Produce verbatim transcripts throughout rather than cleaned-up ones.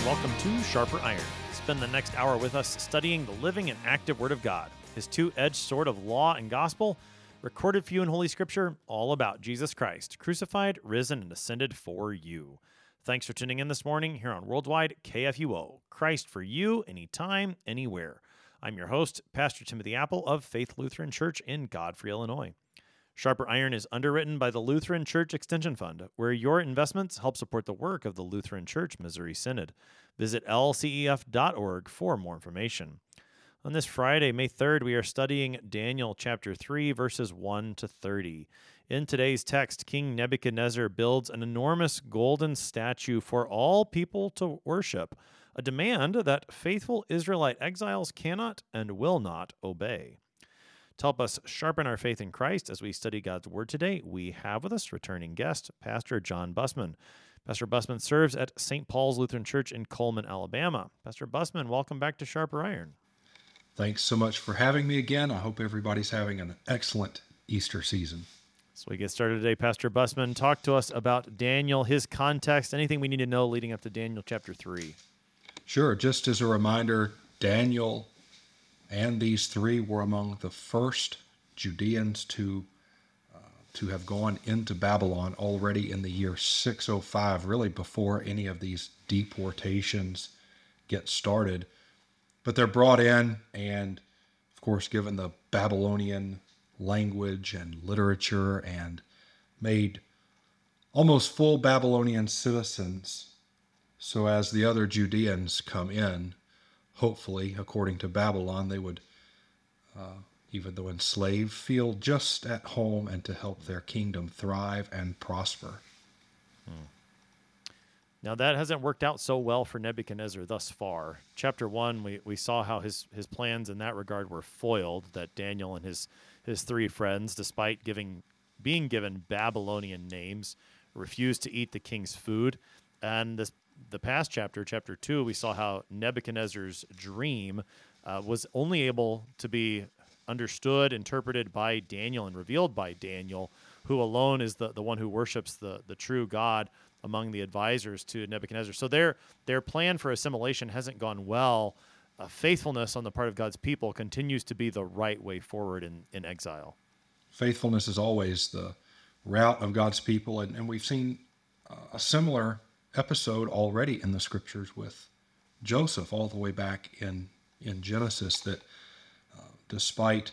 welcome to Sharper Iron. Spend the next hour with us studying the living and active Word of God, His two-edged sword of law and gospel, recorded for you in Holy Scripture, all about Jesus Christ, crucified, risen, and ascended for you. Thanks for tuning in this morning here on Worldwide K F U O, Christ for you, anytime, anywhere. I'm your host, Pastor Timothy Apple of Faith Lutheran Church in Godfrey, Illinois. Sharper Iron is underwritten by the Lutheran Church Extension Fund, where your investments help support the work of the Lutheran Church Missouri Synod. Visit L C E F dot org for more information. On this Friday, May third, we are studying Daniel chapter three, verses one to thirty. In today's text, King Nebuchadnezzar builds an enormous golden statue for all people to worship, a demand that faithful Israelite exiles cannot and will not obey. To help us sharpen our faith in Christ as we study God's Word today, we have with us returning guest, Pastor John Bussman. Pastor Bussman serves at Saint Paul's Lutheran Church in Coleman, Alabama. Pastor Bussman, welcome back to Sharper Iron. Thanks so much for having me again. I hope everybody's having an excellent Easter season. So we get started today. Pastor Bussman, talk to us about Daniel, his context, anything we need to know leading up to Daniel chapter three. Sure. Just as a reminder, Daniel and these three were among the first Judeans to uh, to have gone into Babylon already in the year six oh five, really before any of these deportations get started. But they're brought in and, of course, given the Babylonian language and literature and made almost full Babylonian citizens. So as the other Judeans come in, hopefully, according to Babylon, they would, uh, even though enslaved, feel just at home and to help their kingdom thrive and prosper. Hmm. Now, that hasn't worked out so well for Nebuchadnezzar thus far. Chapter one, we, we saw how his, his plans in that regard were foiled, that Daniel and his, his three friends, despite giving being given Babylonian names, refused to eat the king's food. And this the past chapter, chapter two, we saw how Nebuchadnezzar's dream uh, was only able to be understood, interpreted by Daniel, and revealed by Daniel, who alone is the, the one who worships the, the true God among the advisors to Nebuchadnezzar. So their their plan for assimilation hasn't gone well. Uh, faithfulness on the part of God's people continues to be the right way forward in, in exile. Faithfulness is always the route of God's people, and, and we've seen uh, a similar episode already in the scriptures with Joseph all the way back in, in Genesis, that uh, despite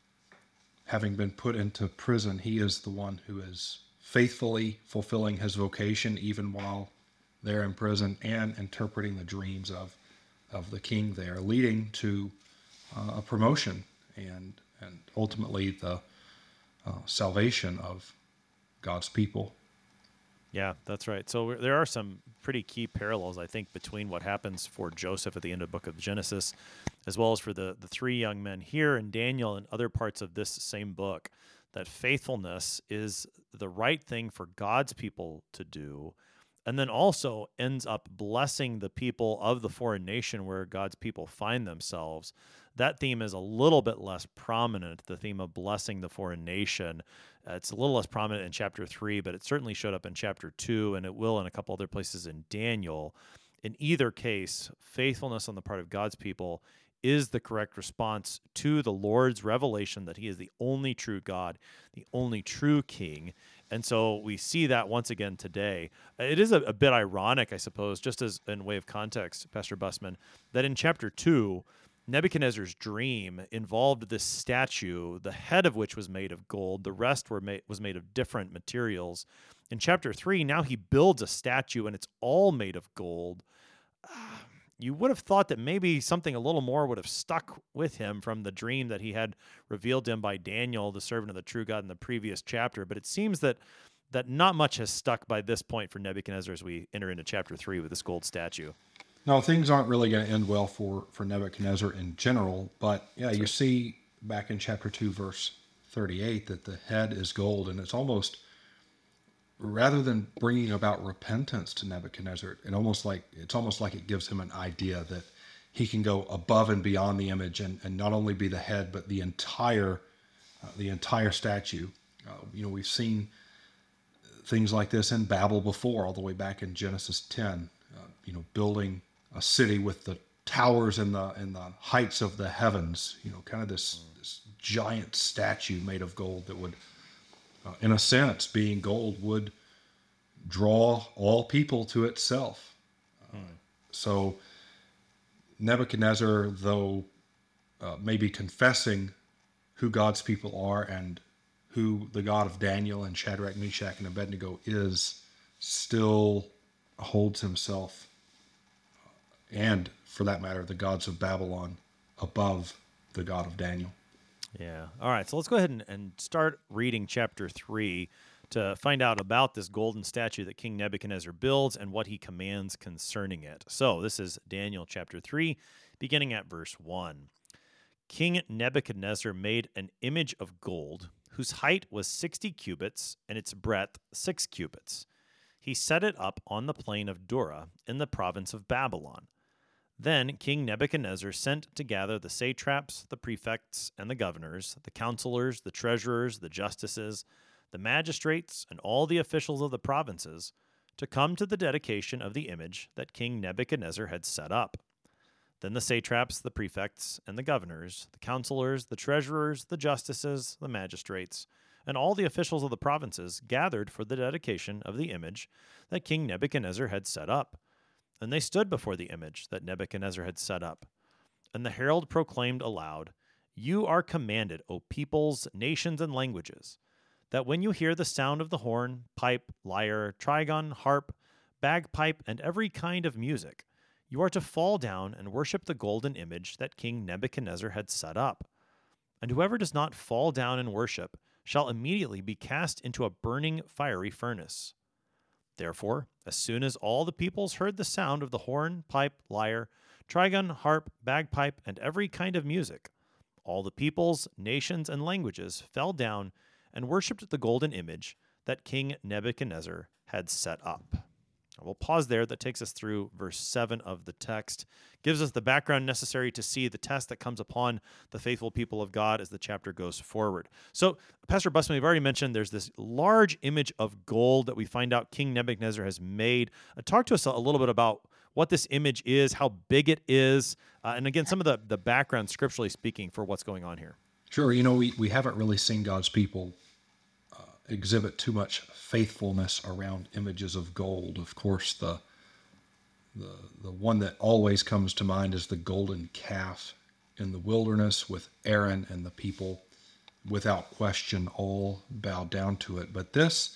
having been put into prison, he is the one who is faithfully fulfilling his vocation even while they're in prison and interpreting the dreams of, of the king there, leading to uh, a promotion and, and ultimately the uh, salvation of God's people. Yeah, that's right. So there are some pretty key parallels, I think, between what happens for Joseph at the end of the book of Genesis, as well as for the, the three young men here in Daniel and other parts of this same book, that faithfulness is the right thing for God's people to do, and then also ends up blessing the people of the foreign nation where God's people find themselves. That theme is a little bit less prominent, the theme of blessing the foreign nation. Uh, it's a little less prominent in chapter three, but it certainly showed up in chapter two, and it will in a couple other places in Daniel. In either case, faithfulness on the part of God's people is the correct response to the Lord's revelation that he is the only true God, the only true king. And so we see that once again today. It is a, a bit ironic, I suppose, just as in way of context, Pastor Bussman, that in chapter two, Nebuchadnezzar's dream involved this statue, the head of which was made of gold. The rest were made, was made of different materials. In chapter three, now he builds a statue, and it's all made of gold. Uh, you would have thought that maybe something a little more would have stuck with him from the dream that he had revealed to him by Daniel, the servant of the true God, in the previous chapter. But it seems that that not much has stuck by this point for Nebuchadnezzar as we enter into chapter three with this gold statue. No, things aren't really going to end well for, for Nebuchadnezzar in general, but yeah, That's you right. see back in chapter two, verse thirty-eight, that the head is gold, and it's almost, rather than bringing about repentance to Nebuchadnezzar, it almost like it's almost like it gives him an idea that he can go above and beyond the image and, and not only be the head, but the entire uh, the entire statue. Uh, you know, we've seen things like this in Babel before, all the way back in Genesis ten. Uh, you know, building a city with the towers and the and the heights of the heavens. You know, kind of this this giant statue made of gold that would, uh, in a sense, being gold would draw all people to itself. Uh, so Nebuchadnezzar, though uh, maybe confessing who God's people are and who the God of Daniel and Shadrach, Meshach, and Abednego is, still holds himself, and for that matter, the gods of Babylon, above the God of Daniel. Yeah. All right. So let's go ahead and, and start reading chapter three to find out about this golden statue that King Nebuchadnezzar builds and what he commands concerning it. So this is Daniel chapter three, beginning at verse one. King Nebuchadnezzar made an image of gold, whose height was sixty cubits and its breadth six cubits. He set it up on the plain of Dura in the province of Babylon. Then King Nebuchadnezzar sent to gather the satraps, the prefects, and the governors, the counselors, the treasurers, the justices, the magistrates, and all the officials of the provinces to come to the dedication of the image that King Nebuchadnezzar had set up. Then the satraps, the prefects, and the governors, the counselors, the treasurers, the justices, the magistrates, and all the officials of the provinces gathered for the dedication of the image that King Nebuchadnezzar had set up. And they stood before the image that Nebuchadnezzar had set up. And the herald proclaimed aloud, "You are commanded, O peoples, nations, and languages, that when you hear the sound of the horn, pipe, lyre, trigon, harp, bagpipe, and every kind of music, you are to fall down and worship the golden image that King Nebuchadnezzar had set up. And whoever does not fall down and worship shall immediately be cast into a burning fiery furnace." Therefore, as soon as all the peoples heard the sound of the horn, pipe, lyre, trigon, harp, bagpipe, and every kind of music, all the peoples, nations, and languages fell down and worshipped the golden image that King Nebuchadnezzar had set up. We'll pause there. That takes us through verse seven of the text. Gives us the background necessary to see the test that comes upon the faithful people of God as the chapter goes forward. So, Pastor Busman, we've already mentioned there's this large image of gold that we find out King Nebuchadnezzar has made. Uh, talk to us a little bit about what this image is, how big it is, uh, and again, some of the, the background scripturally speaking for what's going on here. Sure. You know, we, we haven't really seen God's people exhibit too much faithfulness around images of gold. Of course, the the the one that always comes to mind is the golden calf in the wilderness with Aaron and the people. Without question, all bowed down to it. But this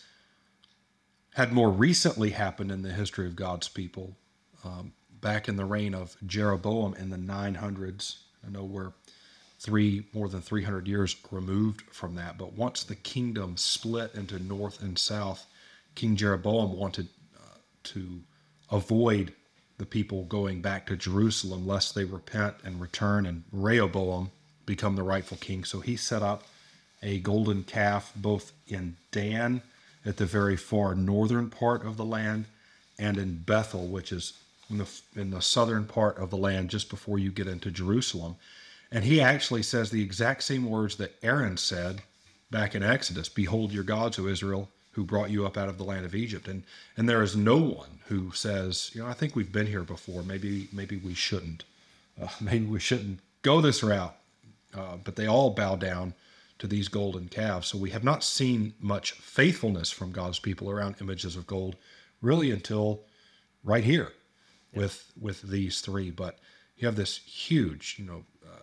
had more recently happened in the history of God's people, um, back in the reign of Jeroboam in the nine hundreds. I know we're three more than three hundred years removed from that, but once the kingdom split into north and south, King Jeroboam wanted uh, to avoid the people going back to Jerusalem lest they repent and return and Rehoboam become the rightful king. So he set up a golden calf both in Dan at the very far northern part of the land and in Bethel, which is in the, in the southern part of the land just before you get into Jerusalem. And he actually says the exact same words that Aaron said back in Exodus: "Behold your gods, O Israel, who brought you up out of the land of Egypt." And and there is no one who says, you know, I think we've been here before. Maybe maybe we shouldn't. Uh, maybe we shouldn't go this route. Uh, but they all bow down to these golden calves. So we have not seen much faithfulness from God's people around images of gold, really, until right here yeah. with with these three. But you have this huge, you know, uh,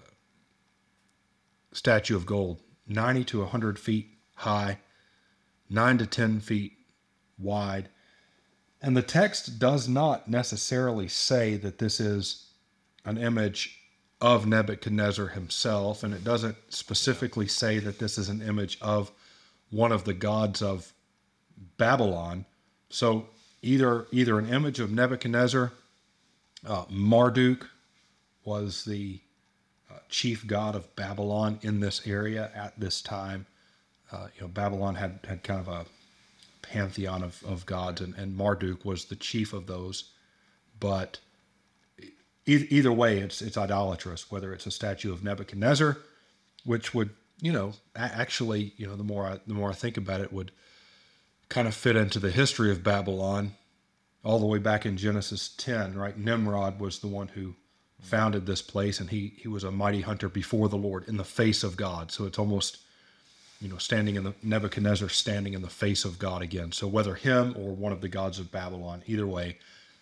statue of gold, ninety to one hundred feet high, nine to ten feet wide. And the text does not necessarily say that this is an image of Nebuchadnezzar himself, and it doesn't specifically say that this is an image of one of the gods of Babylon. So either either an image of Nebuchadnezzar, uh, Marduk was the uh, chief god of Babylon in this area at this time. Uh, you know, Babylon had, had kind of a pantheon of, of gods, and, and Marduk was the chief of those. But e- either way, it's it's idolatrous, whether it's a statue of Nebuchadnezzar, which would, you know, a- actually, you know, the more I, the more I think about it, would kind of fit into the history of Babylon, all the way back in Genesis ten, right? Nimrod was the one who founded this place, and he he was a mighty hunter before the Lord in the face of God. So it's almost, you know, standing in the Nebuchadnezzar standing in the face of God again. So whether him or one of the gods of Babylon, either way,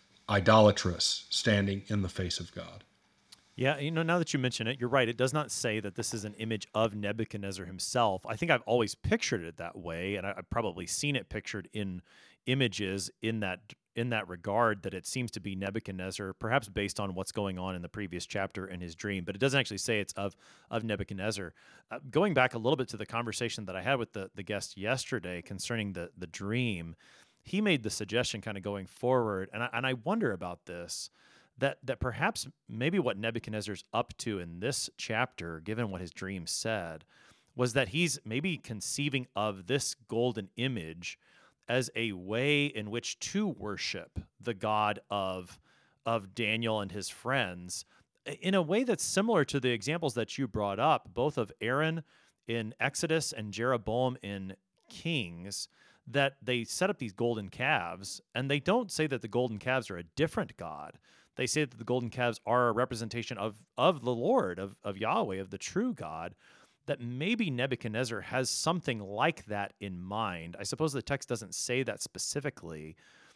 idolatrous, standing in the face of God. Yeah, you know, now that you mention it, you're right. It does not say that this is an image of Nebuchadnezzar himself. I think I've always pictured it that way, and I, I've probably seen it pictured in images in that in that regard, that it seems to be Nebuchadnezzar, perhaps based on what's going on in the previous chapter in his dream. But it doesn't actually say it's of of Nebuchadnezzar. Uh, going back a little bit to the conversation that I had with the the guest yesterday concerning the the dream, he made the suggestion kind of going forward, and I, and I wonder about this. That, that perhaps maybe what Nebuchadnezzar's up to in this chapter, given what his dream said, was that he's maybe conceiving of this golden image as a way in which to worship the God of, of Daniel and his friends in a way that's similar to the examples that you brought up, both of Aaron in Exodus and Jeroboam in Kings, that they set up these golden calves, and they don't say that the golden calves are a different God. They say that the golden calves are a representation of, of the Lord, of, of Yahweh, of the true God, that maybe Nebuchadnezzar has something like that in mind. I suppose the text doesn't say that specifically.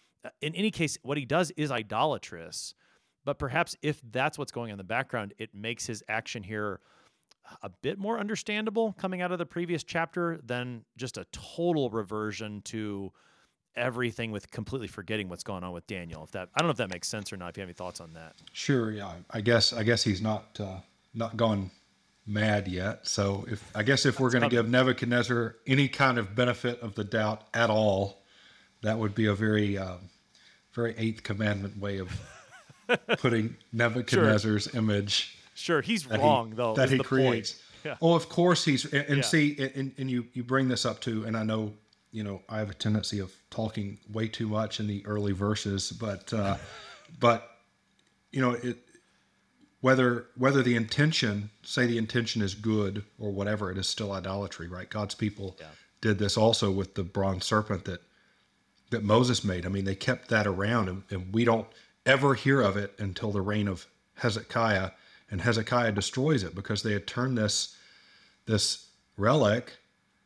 In any case, what he does is idolatrous, but perhaps if that's what's going on in the background, it makes his action here a bit more understandable coming out of the previous chapter than just a total reversion to everything with completely forgetting what's going on with Daniel. If that, I don't know if that makes sense or not. If you have any thoughts on that. Sure. Yeah. I guess, I guess he's not, uh, not gone mad yet. So if, I guess if we're going to give Nebuchadnezzar any kind of benefit of the doubt at all, that would be a very, um, very eighth commandment way of putting Nebuchadnezzar's sure. image. Sure. He's wrong he, though. That he creates. Yeah. Oh, of course he's, and, and yeah. see, and, and you, you bring this up too, and I know, you know, I have a tendency of talking way too much in the early verses, but, uh, but, you know, it, whether, whether the intention, say the intention is good or whatever, it is still idolatry, right? God's people yeah. did this also with the bronze serpent that, that Moses made. I mean, they kept that around, and, and we don't ever hear of it until the reign of Hezekiah, and Hezekiah destroys it because they had turned this, this relic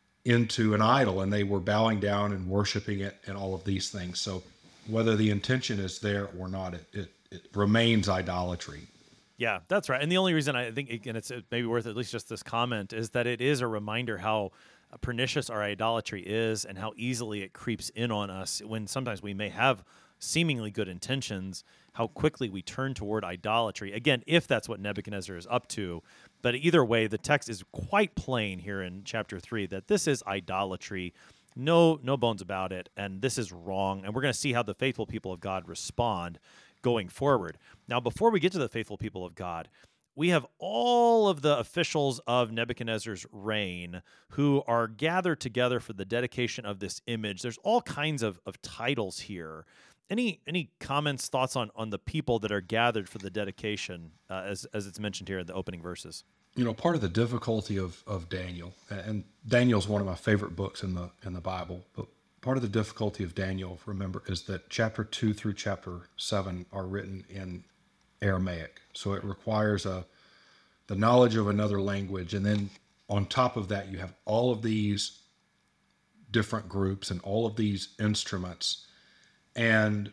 into an idol, and they were bowing down and worshiping it and all of these things. So whether the intention is there or not, it, it, it remains idolatry. Yeah, that's right. And the only reason I think, and it's maybe worth at least just this comment, is that it is a reminder how pernicious our idolatry is and how easily it creeps in on us when sometimes we may have seemingly good intentions, how quickly we turn toward idolatry. Again, if that's what Nebuchadnezzar is up to. But either way, the text is quite plain here in chapter three that this is idolatry. No, no bones about it. And this is wrong. And we're going to see how the faithful people of God respond going forward. Now, before we get to the faithful people of God, we have all of the officials of Nebuchadnezzar's reign who are gathered together for the dedication of this image. There's all kinds of, of titles here. Any any comments, thoughts on, on the people that are gathered for the dedication, uh, as as it's mentioned here in the opening verses? You know, part of the difficulty of, of Daniel, and Daniel's one of my favorite books in the in the Bible, but part of the difficulty of Daniel, remember, is that chapter two through chapter seven are written in Aramaic. So it requires a the knowledge of another language, and then on top of that, you have all of these different groups and all of these instruments. And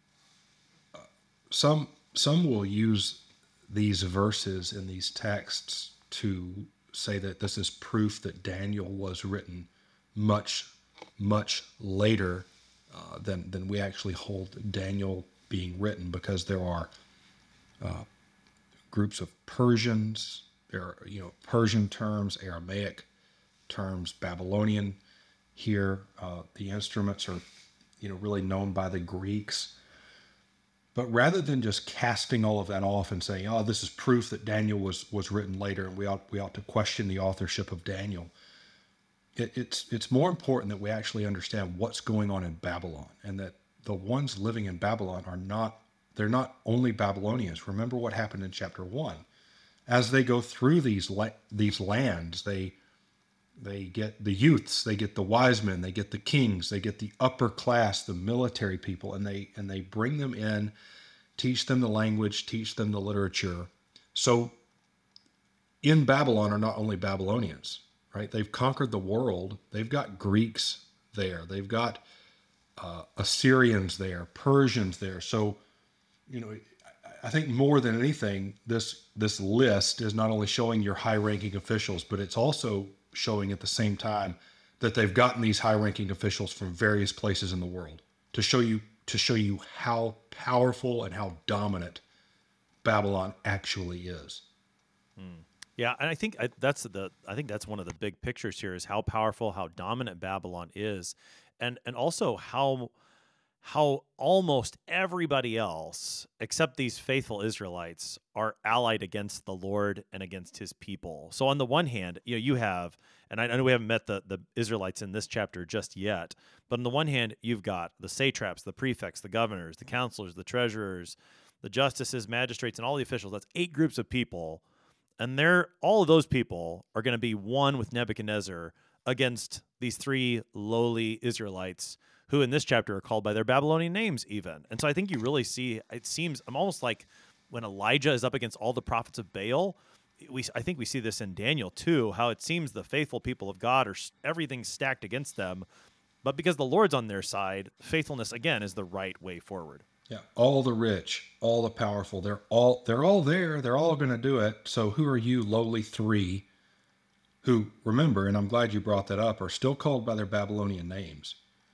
some some will use these verses in these texts to say that this is proof that Daniel was written much, much later uh, than than we actually hold Daniel being written, because there are uh, groups of Persians, there are, you know, Persian terms, Aramaic terms, Babylonian here. Uh, the instruments are, you know, really known by the Greeks. But rather than just casting all of that off and saying, oh, this is proof that Daniel was was written later, and we ought we ought to question the authorship of Daniel, it, it's it's more important that we actually understand what's going on in Babylon, and that the ones living in Babylon are not, they're not only Babylonians. Remember what happened in chapter one. As they go through these la- these lands, they they get the youths, they get the wise men, they get the kings, they get the upper class, the military people, and they and they bring them in, teach them the language, teach them the literature. So in Babylon are not only Babylonians, right? They've conquered the world. They've got Greeks there. They've got uh, Assyrians there, Persians there. So, you know, I think more than anything, this this list is not only showing your high-ranking officials, but it's also showing at the same time that they've gotten these high-ranking officials from various places in the world to show you to show you how powerful and how dominant Babylon actually is. Hmm. Yeah, and I think I, that's the I think that's one of the big pictures here is how powerful, how dominant Babylon is, and and also how how almost everybody else except these faithful Israelites are allied against the Lord and against his people. So on the one hand, you know, you have, and I know we haven't met the, the Israelites in this chapter just yet, but on the one hand, you've got the satraps, the prefects, the governors, the counselors, the treasurers, the justices, magistrates, and all the officials. That's eight groups of people. And they're all of those people are going to be one with Nebuchadnezzar against these three lowly Israelites who in this chapter are called by their Babylonian names even. And so I think you really see, it seems, I'm almost like when Elijah is up against all the prophets of Baal, we I think we see this in Daniel too, how it seems the faithful people of God are everything's stacked against them, but because the Lord's on their side, faithfulness again is the right way forward. Yeah, all the rich, all the powerful, they're all they're all there. They're all going to do it. So who are you lowly three who, remember, and I'm glad you brought that up, are still called by their Babylonian names?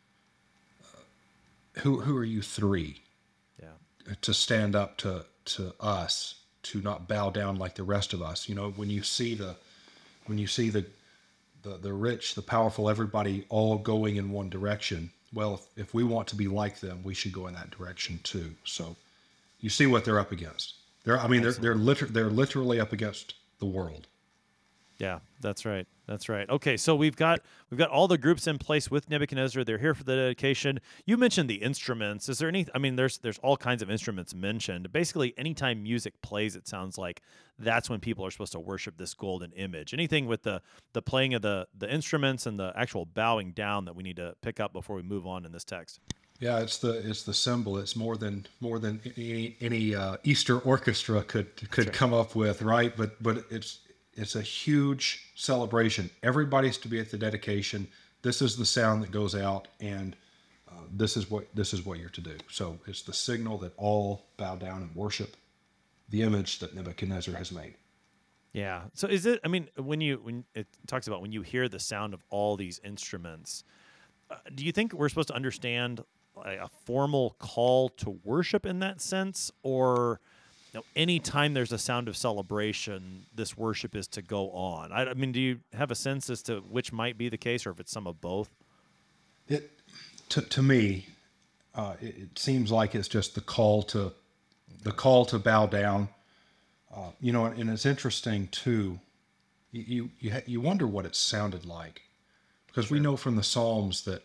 Who who are you three? Yeah. To stand up to to us, to not bow down like the rest of us. You know, when you see the when you see the the, the rich, the powerful, everybody all going in one direction. Well, if, if we want to be like them, we should go in that direction too. So you see what they're up against. They're I mean Absolutely. they're they're liter- they're literally up against the world. Yeah, that's right. That's right. Okay, so we've got we've got all the groups in place with Nebuchadnezzar. They're here for the dedication. You mentioned the instruments. Is there any? I mean, there's there's all kinds of instruments mentioned. Basically, anytime music plays, it sounds like that's when people are supposed to worship this golden image. Anything with the the playing of the the instruments and the actual bowing down that we need to pick up before we move on in this text. Yeah, it's the it's the symbol. It's more than more than any any uh, Easter orchestra could could right. come up with, right? But but it's It's a huge celebration. Everybody's to be at the dedication. This is the sound that goes out, and uh, this is what this is what you're to do. So it's the signal that all bow down and worship the image that Nebuchadnezzar has made. Yeah. So is it? I mean, when you when it talks about when you hear the sound of all these instruments, uh, do you think we're supposed to understand like, a formal call to worship in that sense, or? Now, anytime there's a sound of celebration, this worship is to go on. I, I mean, do you have a sense as to which might be the case, or if it's some of both? It, to to me, uh, it, it seems like it's just the call to, the call to bow down. Uh, you know, and it's interesting too. You you you, ha- you wonder what it sounded like, because sure. we know from the Psalms that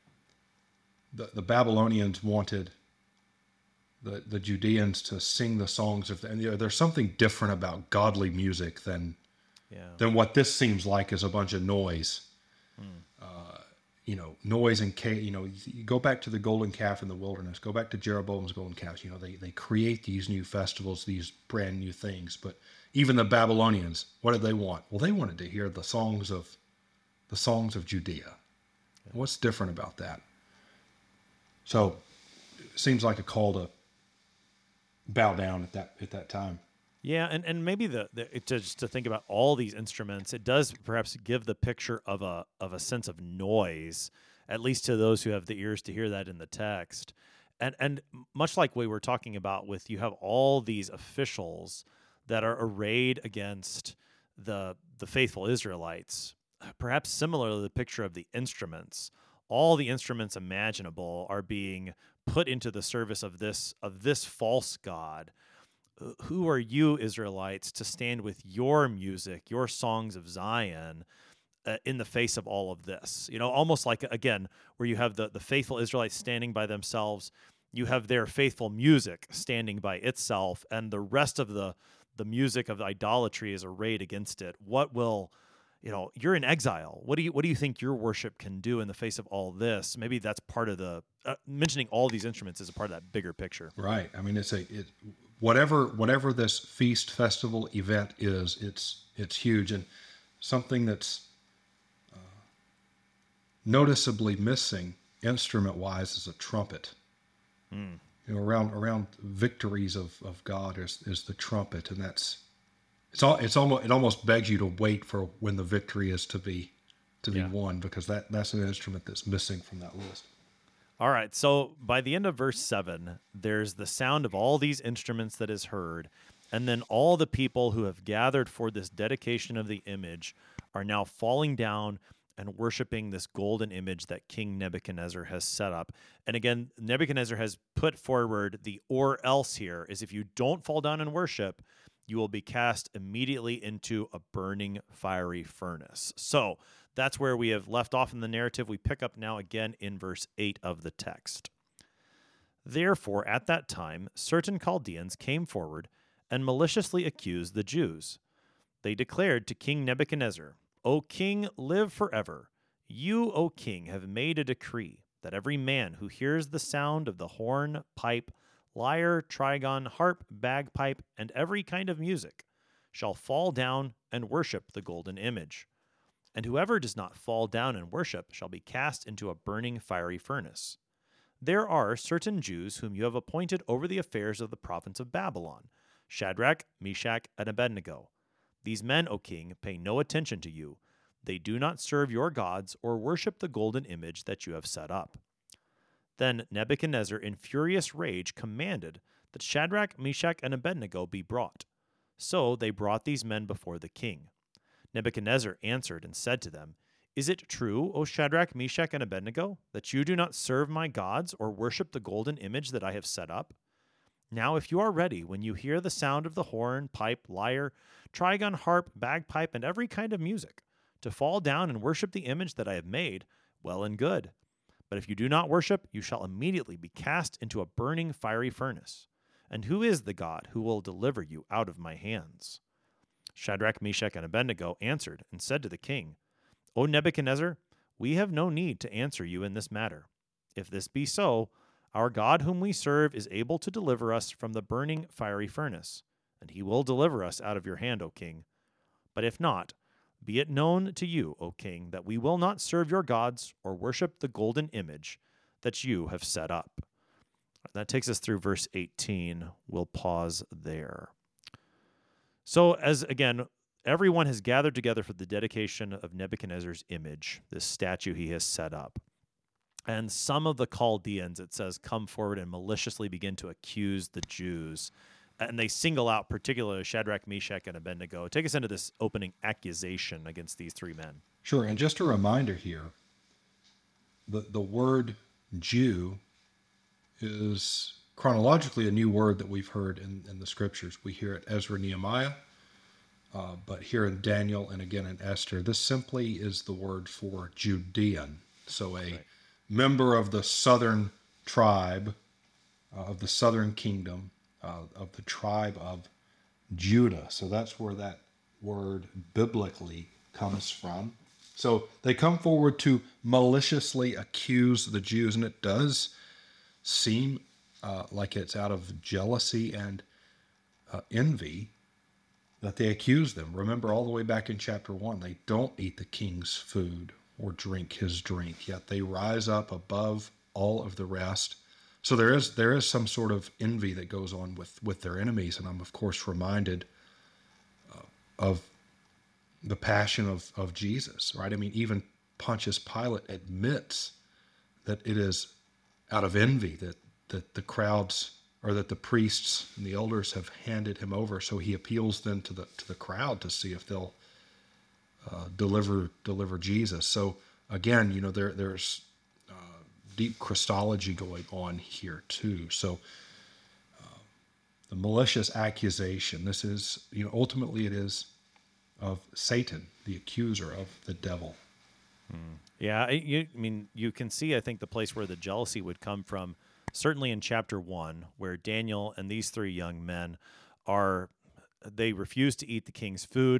the the Babylonians wanted the, the Judeans to sing the songs of, and you know, there's something different about godly music than, yeah. than what this seems like is a bunch of noise. Hmm. Uh, you know, noise and ca- you know, you go back to the golden calf in the wilderness, go back to Jeroboam's golden calf. You know, they, they create these new festivals, these brand new things. But even the Babylonians, what did they want? Well, they wanted to hear the songs of, the songs of Judea. Yeah. What's different about that? So it seems like a call to bow down at that at that time. Yeah, and, and maybe the, the it, just to think about all these instruments, it does perhaps give the picture of a of a sense of noise, at least to those who have the ears to hear that in the text. And and much like we were talking about with, you have all these officials that are arrayed against the the faithful Israelites. Perhaps similarly, the picture of the instruments. All the instruments imaginable are being put into the service of this of this false god. Who are you, Israelites, to stand with your music, your songs of Zion, uh, in the face of all of this? You know, almost like, again, where you have the, the faithful Israelites standing by themselves, you have their faithful music standing by itself, and the rest of the the music of idolatry is arrayed against it. What will you know, you're in exile. What do you what do you think your worship can do in the face of all this? Maybe that's part of the uh, mentioning all these instruments is a part of that bigger picture. Right. I mean, it's a it, whatever whatever this feast festival event is, it's it's huge, and something that's uh, noticeably missing instrument wise is a trumpet. Mm. You know, around around victories of, of God is is the trumpet, and that's it's all it's almost it almost begs you to wait for when the victory is to be to be Yeah. won, because that that's an instrument that's missing from that list. All right. So by the end of verse seven, there's the sound of all these instruments that is heard. And then all the people who have gathered for this dedication of the image are now falling down and worshiping this golden image that King Nebuchadnezzar has set up. And again, Nebuchadnezzar has put forward the or else here is if you don't fall down and worship, you will be cast immediately into a burning fiery furnace. So that's where we have left off in the narrative. We pick up now again in verse eight of the text. Therefore, at that time, certain Chaldeans came forward and maliciously accused the Jews. They declared to King Nebuchadnezzar, O king, live forever. You, O king, have made a decree that every man who hears the sound of the horn, pipe, lyre, trigon, harp, bagpipe, and every kind of music shall fall down and worship the golden image. And whoever does not fall down and worship shall be cast into a burning fiery furnace. There are certain Jews whom you have appointed over the affairs of the province of Babylon, Shadrach, Meshach, and Abednego. These men, O king, pay no attention to you. They do not serve your gods or worship the golden image that you have set up. Then Nebuchadnezzar, in furious rage, commanded that Shadrach, Meshach, and Abednego be brought. So they brought these men before the king. Nebuchadnezzar answered and said to them, Is it true, O Shadrach, Meshach, and Abednego, that you do not serve my gods or worship the golden image that I have set up? Now, if you are ready, when you hear the sound of the horn, pipe, lyre, trigon, harp, bagpipe, and every kind of music, to fall down and worship the image that I have made, well and good. But if you do not worship, you shall immediately be cast into a burning fiery furnace. And who is the God who will deliver you out of my hands? Shadrach, Meshach, and Abednego answered and said to the king, O Nebuchadnezzar, we have no need to answer you in this matter. If this be so, our God whom we serve is able to deliver us from the burning fiery furnace, and he will deliver us out of your hand, O king. But if not, be it known to you, O king, that we will not serve your gods or worship the golden image that you have set up. That takes us through verse eighteen. We'll pause there. So, as again, everyone has gathered together for the dedication of Nebuchadnezzar's image, this statue he has set up. And some of the Chaldeans, it says, come forward and maliciously begin to accuse the Jews. And they single out particularly Shadrach, Meshach, and Abednego. Take us into this opening accusation against these three men. Sure, and just a reminder here, the, the word Jew is chronologically a new word that we've heard in, in the scriptures. We hear it Ezra, Nehemiah, uh, but here in Daniel and again in Esther, this simply is the word for Judean. So a right. member of the southern tribe, uh, of the southern kingdom, uh, of the tribe of Judah. So that's where that word biblically comes from. So they come forward to maliciously accuse the Jews, and it does seem uh, like it's out of jealousy and uh, envy that they accuse them. Remember, all the way back in chapter one, they don't eat the king's food or drink his drink, yet they rise up above all of the rest. So there is there is some sort of envy that goes on with, with their enemies, and I'm of course reminded uh, of the passion of, of Jesus, right? I mean, even Pontius Pilate admits that it is out of envy that, that the crowds, or that the priests and the elders have handed him over. So he appeals then to the to the crowd to see if they'll uh, deliver deliver Jesus. So again, you know, there there's uh, deep Christology going on here too. So uh, the malicious accusation. This is, you know, ultimately it is of Satan, the accuser of the devil. Hmm. Yeah, I, you, I mean, you can see, I think, the place where the jealousy would come from, certainly in chapter one, where Daniel and these three young men are, they refuse to eat the king's food,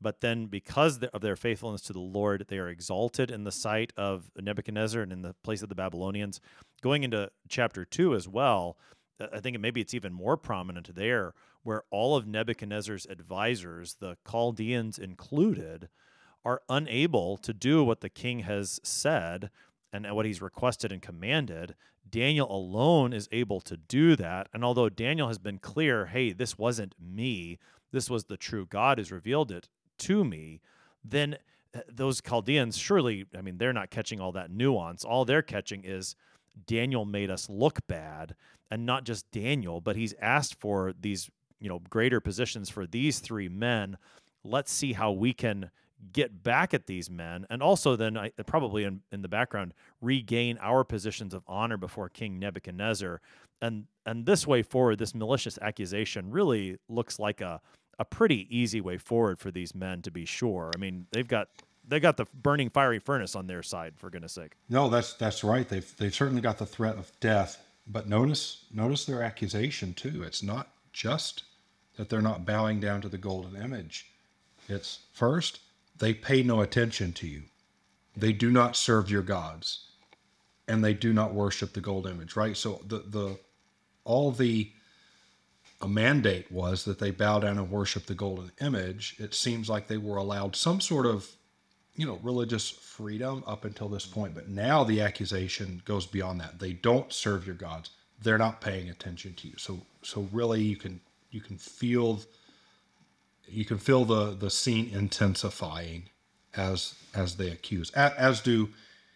But then because of their faithfulness to the Lord, they are exalted in the sight of Nebuchadnezzar and in the place of the Babylonians. Going into chapter two as well, I think maybe it's even more prominent there, where all of Nebuchadnezzar's advisors, the Chaldeans included, are unable to do what the king has said and what he's requested and commanded. Daniel alone is able to do that. And although Daniel has been clear, hey, this wasn't me, this was the true God who's revealed it to me, then those Chaldeans, surely, I mean, they're not catching all that nuance. All they're catching is Daniel made us look bad, and not just Daniel, but he's asked for these, you know, greater positions for these three men. Let's see how we can get back at these men, and also then I, probably in, in the background, regain our positions of honor before King Nebuchadnezzar. And and this way forward, this malicious accusation really looks like a a pretty easy way forward for these men, to be sure. I mean, they've got they got the burning fiery furnace on their side, for goodness sake. No, that's that's right. They've they've certainly got the threat of death. But notice notice their accusation too. It's not just that they're not bowing down to the golden image. It's first, they pay no attention to you. They do not serve your gods, and they do not worship the gold image, right? So the the all the a mandate was that they bow down and worship the golden image. It seems like they were allowed some sort of, you know, religious freedom up until this point, but now the accusation goes beyond that. They don't serve your gods. They're not paying attention to you. So so really you can you can feel you can feel the the scene intensifying as as they accuse, as do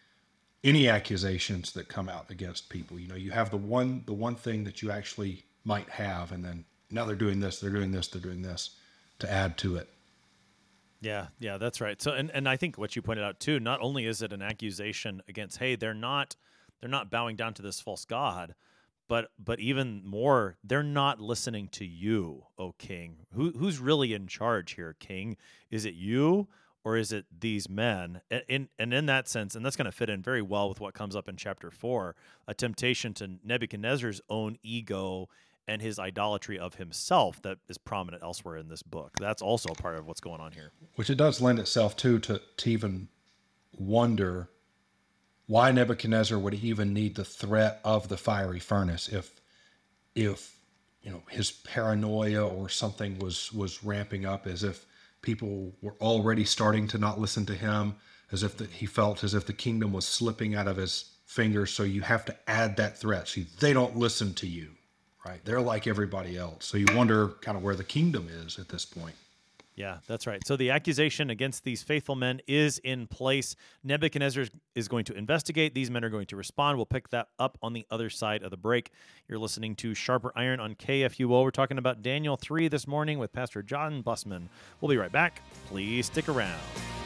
any accusations that come out against people. You know, you have the one the one thing that you actually might have, and then now they're doing this, they're doing this, they're doing this to add to it. Yeah, yeah, that's right. So, and, and I think what you pointed out too, not only is it an accusation against, hey, they're not they're not bowing down to this false god, but but even more, they're not listening to you, O king. Who who's really in charge here, king? Is it you, or is it these men? And in and in that sense, and that's going to fit in very well with what comes up in chapter four, a temptation to Nebuchadnezzar's own ego and his idolatry of himself that is prominent elsewhere in this book. That's also part of what's going on here. Which it does lend itself to, to, to even wonder why Nebuchadnezzar would even need the threat of the fiery furnace if, if you know, his paranoia or something was, was ramping up, as if people were already starting to not listen to him, as if the, he felt as if the kingdom was slipping out of his fingers. So you have to add that threat. See, they don't listen to you. Right. They're like everybody else. So you wonder kind of where the kingdom is at this point. Yeah, that's right. So the accusation against these faithful men is in place. Nebuchadnezzar is going to investigate. These men are going to respond. We'll pick that up on the other side of the break. You're listening to Sharper Iron on K F U O. We're talking about Daniel three this morning with Pastor John Bussman. We'll be right back. Please stick around.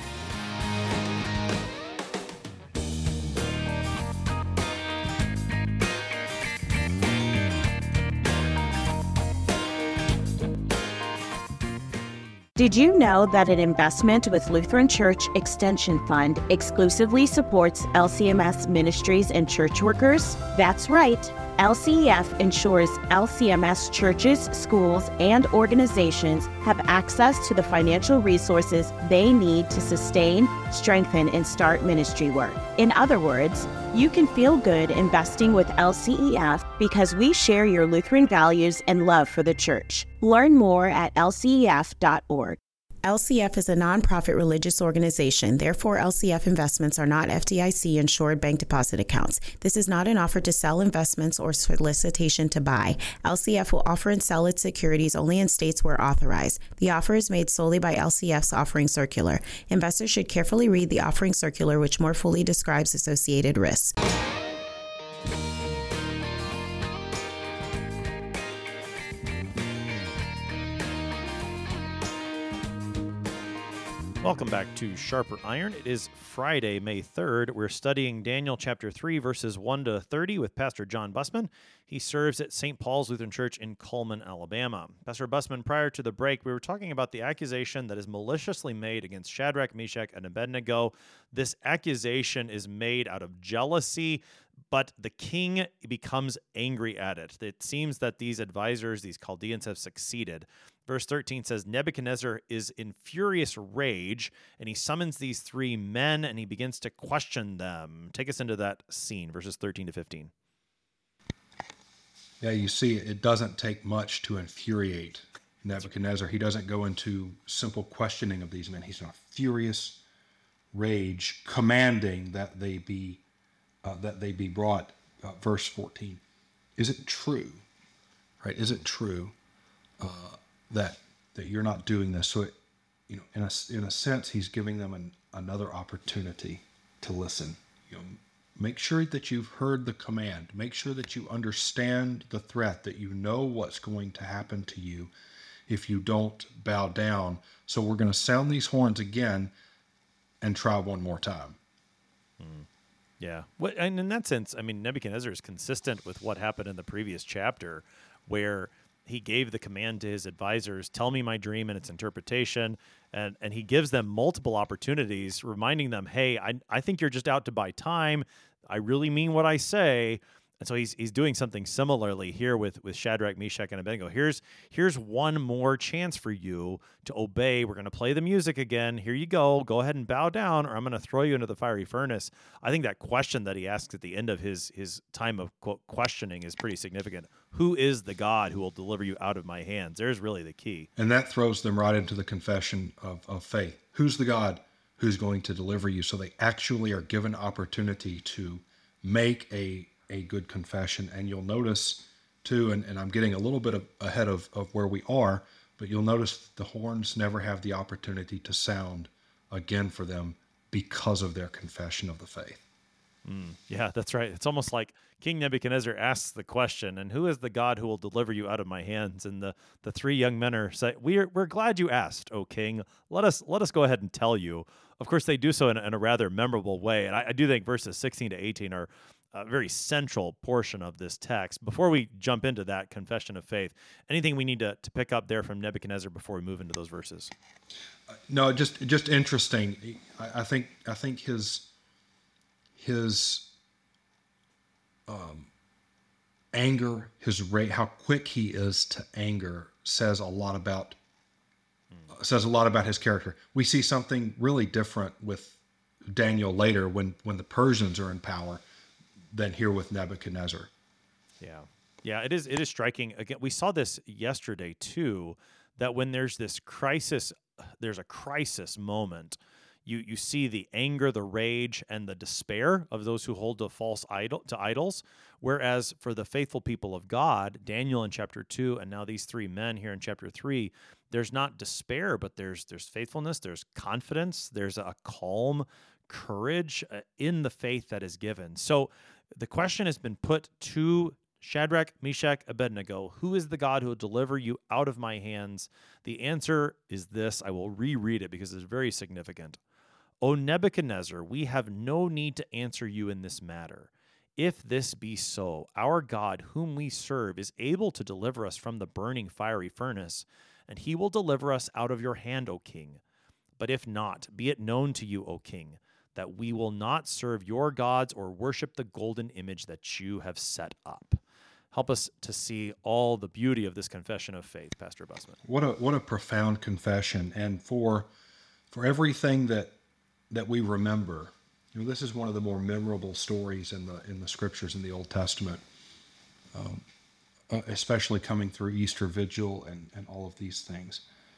Did you know that an investment with Lutheran Church Extension Fund exclusively supports L C M S ministries and church workers? That's right. L C E F ensures L C M S churches, schools, and organizations have access to the financial resources they need to sustain, strengthen, and start ministry work. In other words, you can feel good investing with L C E F because we share your Lutheran values and love for the church. Learn more at L C E F dot org. L C F is a nonprofit religious organization. Therefore, L C F investments are not F D I C-insured bank deposit accounts. This is not an offer to sell investments or solicitation to buy. L C F will offer and sell its securities only in states where authorized. The offer is made solely by L C F's offering circular. Investors should carefully read the offering circular, which more fully describes associated risks. Welcome back to Sharper Iron. It is Friday, May third. We're studying Daniel chapter three, verses one to thirty with Pastor John Bussman. He serves at Saint Paul's Lutheran Church in Cullman, Alabama. Pastor Bussman, prior to the break, we were talking about the accusation that is maliciously made against Shadrach, Meshach, and Abednego. This accusation is made out of jealousy, but the king becomes angry at it. It seems that these advisors, these Chaldeans, have succeeded. Verse thirteen says, Nebuchadnezzar is in furious rage, and he summons these three men, and he begins to question them. Take us into that scene, verses thirteen to fifteen. Yeah, you see, it doesn't take much to infuriate Nebuchadnezzar. He doesn't go into simple questioning of these men. He's in a furious rage, commanding that they be uh, that they be brought. Uh, verse fourteen. Is it true? Right? Is it true uh, that that you're not doing this? So, it, you know, in a in a sense, he's giving them an, another opportunity to listen. You know, make sure that you've heard the command. Make sure that you understand the threat. That you know what's going to happen to you if you don't bow down. So we're going to sound these horns again and try one more time. Mm. Yeah. Well, and in that sense, I mean, Nebuchadnezzar is consistent with what happened in the previous chapter, where he gave the command to his advisors, tell me my dream and its interpretation. And, and he gives them multiple opportunities, reminding them, hey, I, I think you're just out to buy time. I really mean what I say. And so he's he's doing something similarly here with, with Shadrach, Meshach, and Abednego. Here's here's one more chance for you to obey. We're going to play the music again. Here you go. Go ahead and bow down, or I'm going to throw you into the fiery furnace. I think that question that he asks at the end of his his time of quote, questioning is pretty significant. Who is the God who will deliver you out of my hands? There's really the key. And that throws them right into the confession of, of faith. Who's the God who's going to deliver you? So they actually are given opportunity to make a a good confession. And you'll notice too, and, and I'm getting a little bit of, ahead of, of where we are, but you'll notice the horns never have the opportunity to sound again for them because of their confession of the faith. Mm, yeah, that's right. It's almost like King Nebuchadnezzar asks the question, and who is the God who will deliver you out of my hands? And the, the three young men are say, we're we're glad you asked, O king. Let us let us go ahead and tell you. Of course, they do so in, in a rather memorable way. And I, I do think verses sixteen to eighteen are a very central portion of this text. Before we jump into that confession of faith, anything we need to, to pick up there from Nebuchadnezzar before we move into those verses? Uh, no, just just interesting. I, I think I think his his um, anger, his rate, how quick he is to anger, says a lot about mm. uh, says a lot about his character. We see something really different with Daniel later when when the Persians are in power than here with Nebuchadnezzar. Yeah. Yeah, it is it is striking. Again, we saw this yesterday too, that when there's this crisis, there's a crisis moment, you you see the anger, the rage, and the despair of those who hold to false idol to idols. Whereas for the faithful people of God, Daniel in chapter two, and now these three men here in chapter three, there's not despair, but there's there's faithfulness, there's confidence, there's a calm courage in the faith that is given. So the question has been put to Shadrach, Meshach, Abednego, who is the God who will deliver you out of my hands? The answer is this. I will reread it because it's very significant. O Nebuchadnezzar, we have no need to answer you in this matter. If this be so, our God, whom we serve, is able to deliver us from the burning fiery furnace, and he will deliver us out of your hand, O king. But if not, be it known to you, O king, that we will not serve your gods or worship the golden image that you have set up. Help us to see all the beauty of this confession of faith, Pastor Busman. What a what a profound confession, and for for everything that that we remember, you know, this is one of the more memorable stories in the in the scriptures in the Old Testament, um, especially coming through Easter Vigil and and all of these things.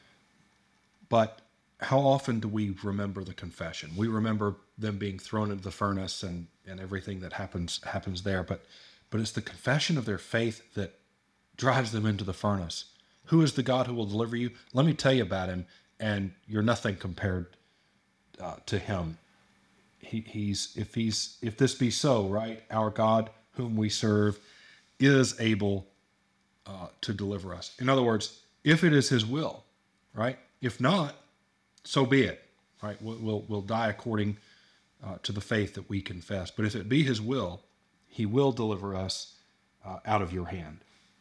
But how often do we remember the confession? We remember them being thrown into the furnace and, and everything that happens happens there. But but it's the confession of their faith that drives them into the furnace. Who is the God who will deliver you? Let me tell you about him, and you're nothing compared uh, to him. He, he's if he's if this be so, right? Our God, whom we serve, is able uh, to deliver us. In other words, if it is his will, right? If not, so be it, right? We'll, we'll, we'll die according uh, to the faith that we confess. But if it be his will, he will deliver us uh, out of your hand.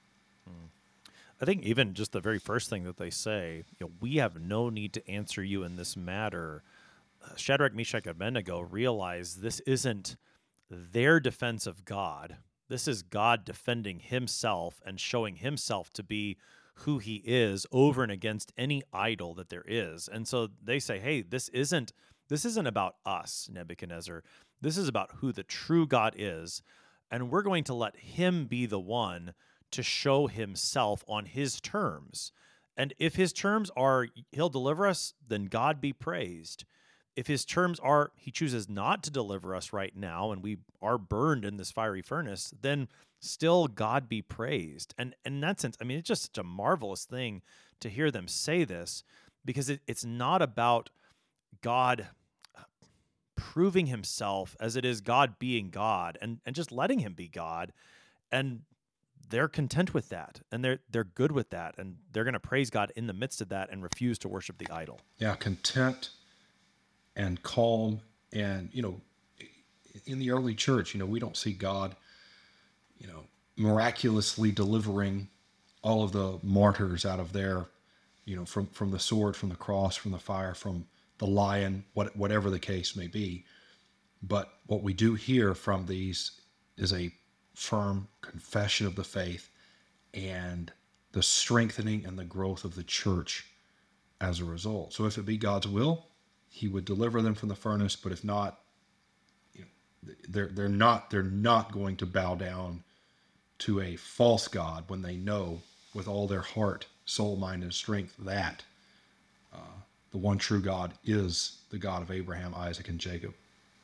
I think even just the very first thing that they say, you know, we have no need to answer you in this matter. Uh, Shadrach, Meshach, Abednego realize this isn't their defense of God. This is God defending himself and showing himself to be who he is over and against any idol that there is. And so they say, hey, this isn't this isn't about us, Nebuchadnezzar. This is about who the true God is, and we're going to let him be the one to show himself on his terms. And if his terms are he'll deliver us, then God be praised. If his terms are he chooses not to deliver us right now and we are burned in this fiery furnace, then still God be praised. And, and in that sense, I mean, it's just such a marvelous thing to hear them say this, because it, it's not about God proving himself as it is God being God and, and just letting him be God. And they're content with that, and they're they're good with that, and they're going to praise God in the midst of that and refuse to worship the idol. Yeah, content and calm. And, you know, in the early church, you know, we don't see God, you know, miraculously delivering all of the martyrs out of their, you know, from, from the sword, from the cross, from the fire, from the lion, what, whatever the case may be. But what we do hear from these is a firm confession of the faith and the strengthening and the growth of the church as a result. So if it be God's will, he would deliver them from the furnace, but if not, you know, they're they're not they're not going to bow down to a false god when they know with all their heart, soul, mind, and strength that uh, the one true God is the God of Abraham, Isaac, and Jacob.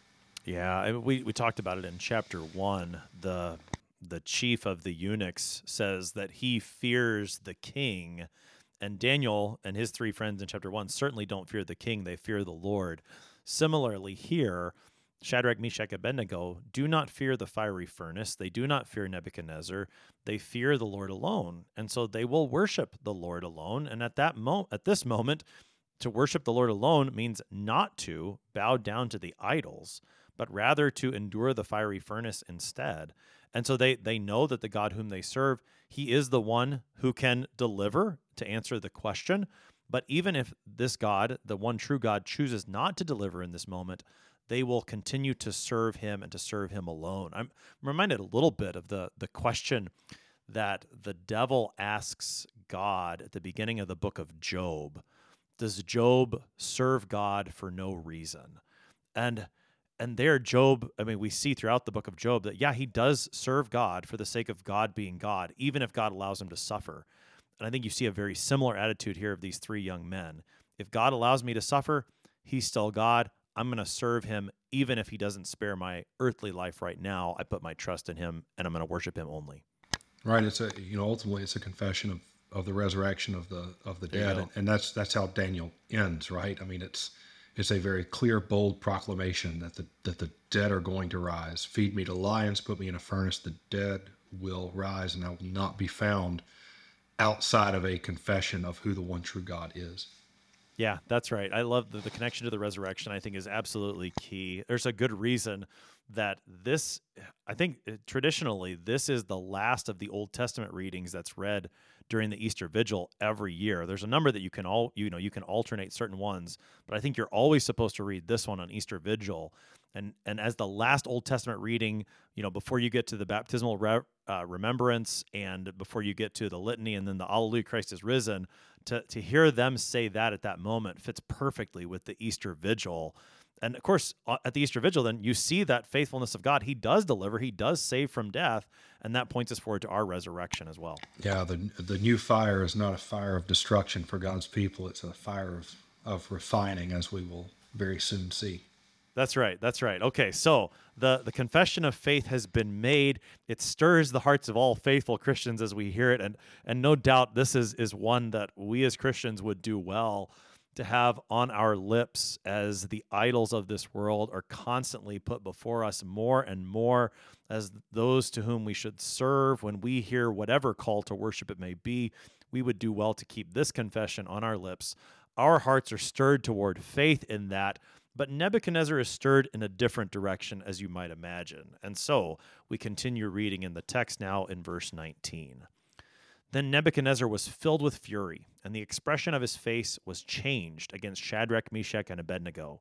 Yeah, I mean, we we talked about it in chapter one. The the chief of the eunuchs says that he fears the king, and Daniel and his three friends in chapter one certainly don't fear the king; they fear the Lord. Similarly, here, Shadrach, Meshach, Abednego do not fear the fiery furnace. They do not fear Nebuchadnezzar. They fear the Lord alone, and so they will worship the Lord alone. And at that mo- at this moment, to worship the Lord alone means not to bow down to the idols, but rather to endure the fiery furnace instead. And so they they know that the God whom they serve, he is the one who can deliver to answer the question. But even if this God, the one true God, chooses not to deliver in this moment, they will continue to serve him and to serve him alone. I'm reminded a little bit of the, the question that the devil asks God at the beginning of the book of Job. Does Job serve God for no reason? And and there, Job, I mean, we see throughout the book of Job that, yeah, he does serve God for the sake of God being God, even if God allows him to suffer. And I think you see a very similar attitude here of these three young men. If God allows me to suffer, he's still God. I'm going to serve him even if he doesn't spare my earthly life right now. I put my trust in him, and I'm going to worship him only. Right. It's a, you know, ultimately it's a confession of, of the resurrection of the of the There you dead, go. and, and that's that's how Daniel ends, right? I mean, it's it's a very clear, bold proclamation that the that the dead are going to rise. Feed me to lions, put me in a furnace. The dead will rise, and I will not be found outside of a confession of who the one true God is. Yeah, that's right. I love the, the connection to the resurrection, I think, is absolutely key. There's a good reason that this, I think uh, traditionally, this is the last of the Old Testament readings that's read during the Easter Vigil every year. There's a number that you can all, you know, you can alternate certain ones, but I think you're always supposed to read this one on Easter Vigil. And and as the last Old Testament reading, you know, before you get to the baptismal re, uh, remembrance and before you get to the litany and then the Alleluia, Christ is risen, to to hear them say that at that moment fits perfectly with the Easter Vigil. And of course, at the Easter Vigil, then you see that faithfulness of God. He does deliver, he does save from death, and that points us forward to our resurrection as well. Yeah, the the new fire is not a fire of destruction for God's people. It's a fire of, of refining, as we will very soon see. That's right. That's right. Okay, so the, the confession of faith has been made. It stirs the hearts of all faithful Christians as we hear it, and and no doubt this is is one that we as Christians would do well to have on our lips as the idols of this world are constantly put before us more and more as those to whom we should serve. When we hear whatever call to worship it may be, we would do well to keep this confession on our lips. Our hearts are stirred toward faith in that, but Nebuchadnezzar is stirred in a different direction, as you might imagine. And so we continue reading in the text now in verse nineteen. Then Nebuchadnezzar was filled with fury, and the expression of his face was changed against Shadrach, Meshach, and Abednego.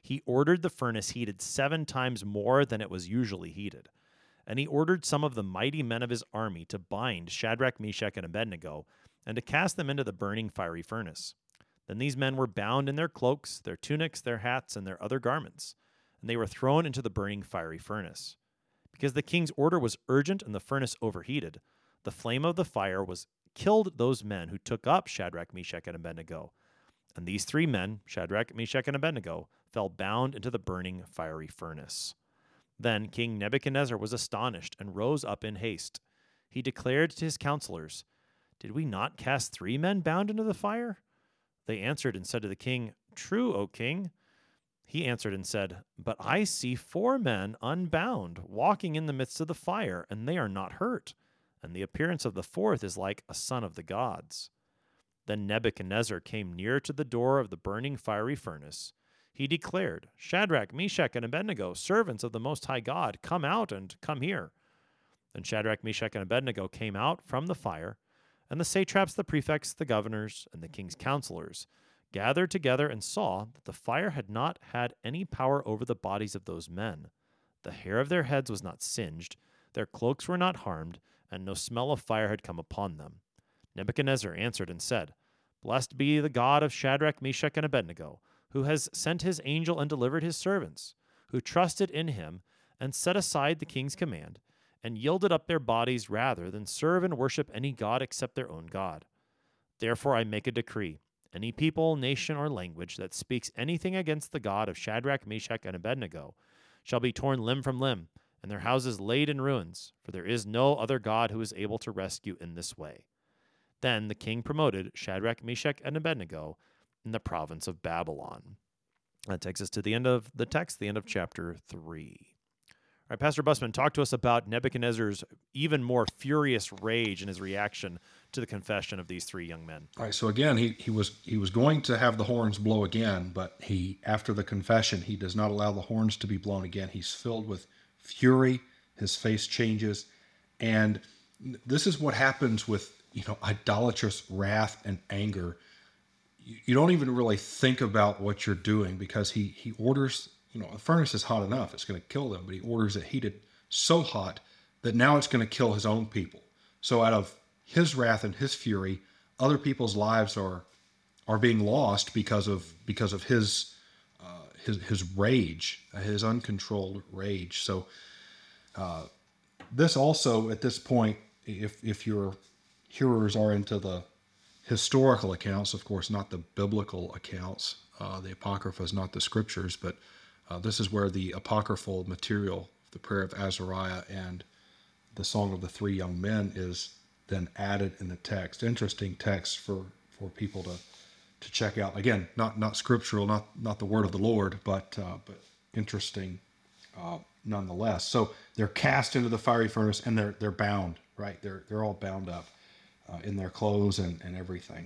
he ordered the furnace heated seven times more than it was usually heated. And he ordered some of the mighty men of his army to bind Shadrach, Meshach, and Abednego, and to cast them into the burning fiery furnace. Then these men were bound in their cloaks, their tunics, their hats, and their other garments, and they were thrown into the burning fiery furnace. Because the king's order was urgent and the furnace overheated, the flame of the fire was killed those men who took up Shadrach, Meshach, and Abednego. And these three men, Shadrach, Meshach, and Abednego, fell bound into the burning fiery furnace. Then King Nebuchadnezzar was astonished and rose up in haste. He declared to his counselors, "Did we not cast three men bound into the fire?" They answered and said to the king, "True, O king." He answered and said, "But I see four men unbound, walking in the midst of the fire, and they are not hurt. And the appearance of the fourth is like a son of the gods." Then Nebuchadnezzar came near to the door of the burning fiery furnace. He declared, "Shadrach, Meshach, and Abednego, servants of the Most High God, come out and come here." Then Shadrach, Meshach, and Abednego came out from the fire, and the satraps, the prefects, the governors, and the king's counselors gathered together and saw that the fire had not had any power over the bodies of those men. The hair of their heads was not singed, their cloaks were not harmed, and no smell of fire had come upon them. Nebuchadnezzar answered and said, "Blessed be the God of Shadrach, Meshach, and Abednego, who has sent his angel and delivered his servants, who trusted in him and set aside the king's command, and yielded up their bodies rather than serve and worship any god except their own God. Therefore I make a decree. Any people, nation, or language that speaks anything against the God of Shadrach, Meshach, and Abednego shall be torn limb from limb, and their houses laid in ruins, for there is no other God who is able to rescue in this way." Then the king promoted Shadrach, Meshach, and Abednego in the province of Babylon. That takes us to the end of the text, the end of chapter three. All right, Pastor Busman, talk to us about Nebuchadnezzar's even more furious rage in his reaction to the confession of these three young men. All right, so again, he, he was he was going to have the horns blow again, but he after the confession, he does not allow the horns to be blown again. He's filled with fury. His face changes, and this is what happens with you know idolatrous wrath and anger. You, you don't even really think about what you're doing because he he orders. You know, the furnace is hot enough; it's going to kill them, but he orders it heated so hot that now it's going to kill his own people. So out of his wrath and his fury, other people's lives are are being lost because of because of his uh, his his rage, his uncontrolled rage. So uh, this also, at this point, if if your hearers are into the historical accounts, of course, not the biblical accounts, uh, the Apocrypha is not the scriptures, but uh, this is where the apocryphal material, the prayer of Azariah and the Song of the Three Young Men, is then added in the text. Interesting text for, for people to to check out. Again, not not scriptural, not not the word of the Lord, but uh, but interesting uh, nonetheless. So they're cast into the fiery furnace and they're they're bound, right? They're they're all bound up uh, in their clothes and, and everything.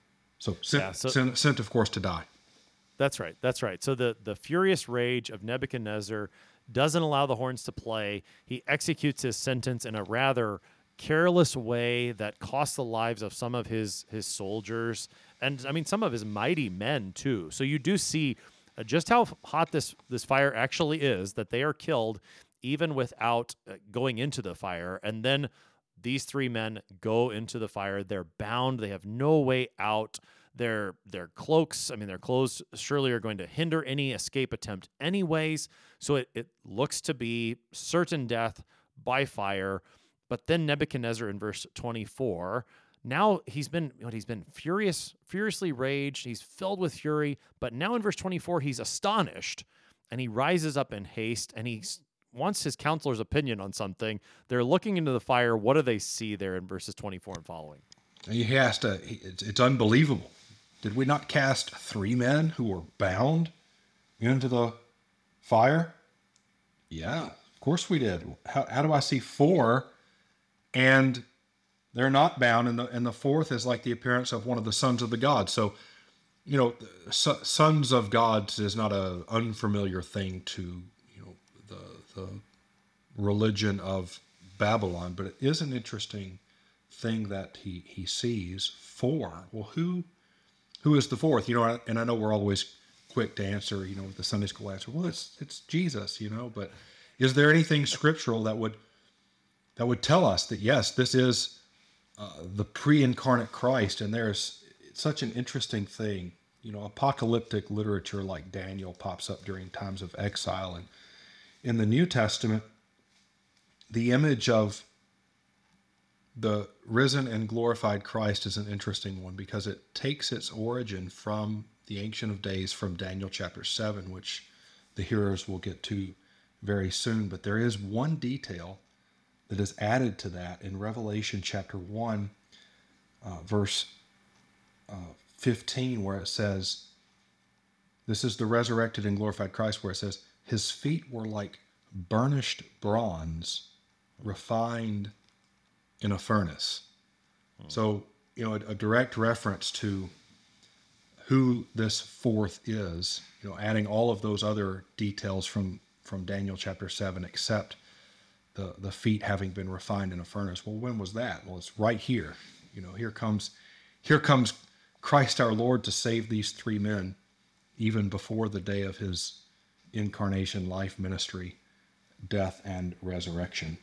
So sent, Yeah, so- sent, sent, of course, to die. That's right. That's right. So the, the furious rage of Nebuchadnezzar doesn't allow the horns to play. He executes his sentence in a rather careless way that costs the lives of some of his his soldiers and, I mean, some of his mighty men, too. So you do see uh, just how hot this, this fire actually is, that they are killed even without uh, going into the fire. And then these three men go into the fire. They're bound. They have no way out. Their their cloaks, I mean, their clothes surely are going to hinder any escape attempt anyways. So it, it looks to be certain death by fire. But then Nebuchadnezzar in verse twenty-four, now he's been what he's been furious, furiously raged. He's filled with fury. But now in verse twenty-four, he's astonished and he rises up in haste and he wants his counselor's opinion on something. They're looking into the fire. What do they see there in verses twenty-four and following? He has to, it's, it's unbelievable. Did we not cast three men who were bound into the fire? Yeah, of course we did. How, how do I see four and they're not bound, and the, and the fourth is like the appearance of one of the sons of the gods? So, you know, so, sons of gods is not an unfamiliar thing to, you know, the, the religion of Babylon, but it is an interesting thing that he, he sees. Four. Well, who... Who is the fourth? You know, and I know we're always quick to answer, you know, with the Sunday school answer, well, it's it's Jesus, you know. But is there anything scriptural that would that would tell us that yes, this is uh, the pre-incarnate Christ? And there's such an interesting thing, you know, apocalyptic literature like Daniel pops up during times of exile, and in the New Testament, the image of the risen and glorified Christ is an interesting one because it takes its origin from the Ancient of Days, from Daniel chapter seven, which the hearers will get to very soon. But there is one detail that is added to that in Revelation chapter one, uh, verse uh, fifteen, where it says, this is the resurrected and glorified Christ, where it says, his feet were like burnished bronze, refined in a furnace. Hmm. So, you know, a, a direct reference to who this fourth is, you know, adding all of those other details from, from Daniel chapter seven, except the, the feet having been refined in a furnace. Well, when was that? Well, it's right here. You know, here comes, here comes Christ our Lord to save these three men, even before the day of his incarnation, life, ministry, death, and resurrection.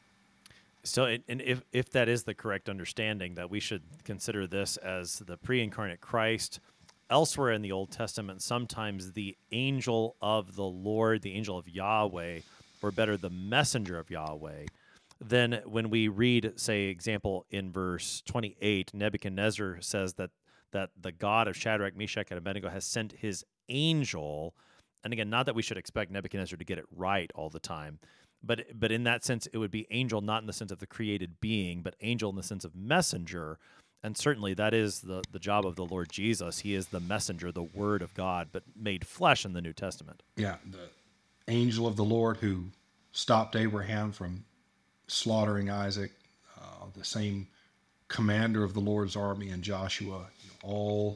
So, and if, if that is the correct understanding, that we should consider this as the pre-incarnate Christ, elsewhere in the Old Testament, sometimes the angel of the Lord, the angel of Yahweh, or better, the messenger of Yahweh, then when we read, say, example, in verse twenty-eight, Nebuchadnezzar says that, that the God of Shadrach, Meshach, and Abednego has sent his angel. And again, not that we should expect Nebuchadnezzar to get it right all the time, but but in that sense, it would be angel not in the sense of the created being, but angel in the sense of messenger. And certainly that is the, the job of the Lord Jesus. He is the messenger, the Word of God, but made flesh in the New Testament. Yeah, the angel of the Lord who stopped Abraham from slaughtering Isaac, uh, the same commander of the Lord's army in Joshua, you know, all,